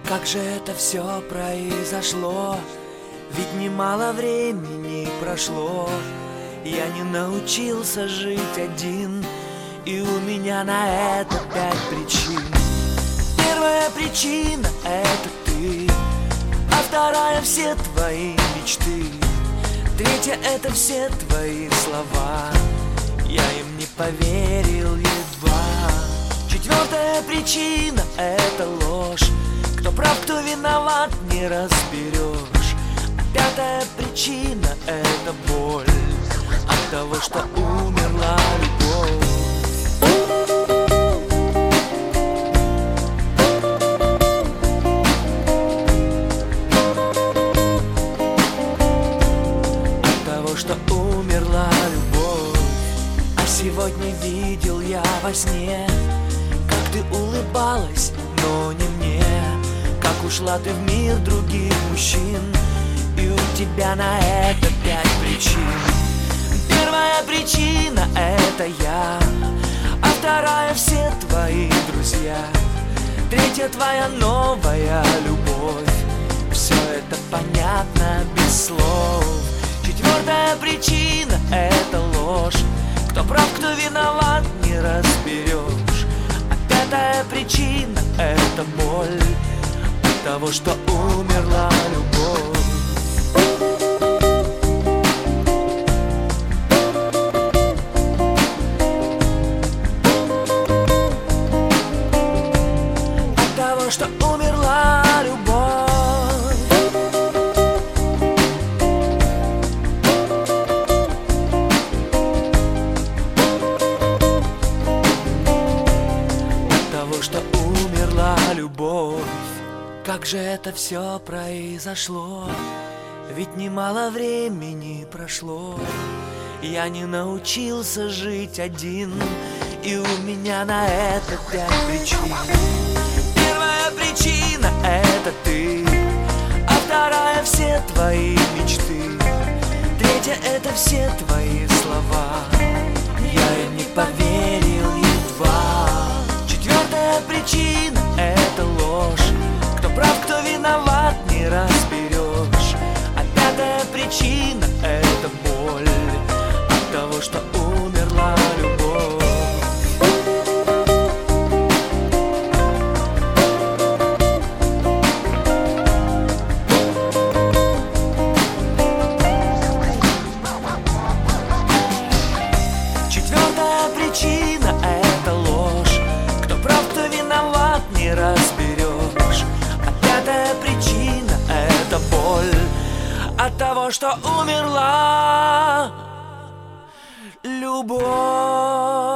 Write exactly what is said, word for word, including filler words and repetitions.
Как же это все произошло? Ведь немало времени прошло. Я не научился жить один, и у меня на это пять причин. Первая причина — это ты, а вторая — все твои мечты. Третья — это все твои слова, я им не поверил едва. Четвертая причина — это ложь, кто прав, кто виноват, не разберешь. А пятая причина — это боль от того, что умерла любовь. От того, что умерла любовь. А сегодня видел я во сне, как ты улыбалась, но не мне. Как ушла ты в мир других мужчин, и у тебя на это пять причин. Первая причина — это я, а вторая — все твои друзья. Третья — твоя новая любовь. Все это понятно без слов. Четвертая причина — это ложь, кто прав, кто виноват, не разберешь. А пятая причина — это боль от того, что умерла любовь. От того, что умерла любовь. От того, что умерла любовь. Как же это все произошло? Ведь немало времени прошло. Я не научился жить один, и у меня на это пять причин. Первая причина — это ты, а вторая — все твои мечты. Третья — это все твои слова, я им не поверил едва. Четвертая причина — это ложь, кто прав, кто виноват, не разберешь. А пятая причина — это боль от того, что умерла любовь. Четвертая причина — это ложь, кто прав, кто виноват, не разберешь. А пятая причина — это боль от того, что умерла любовь.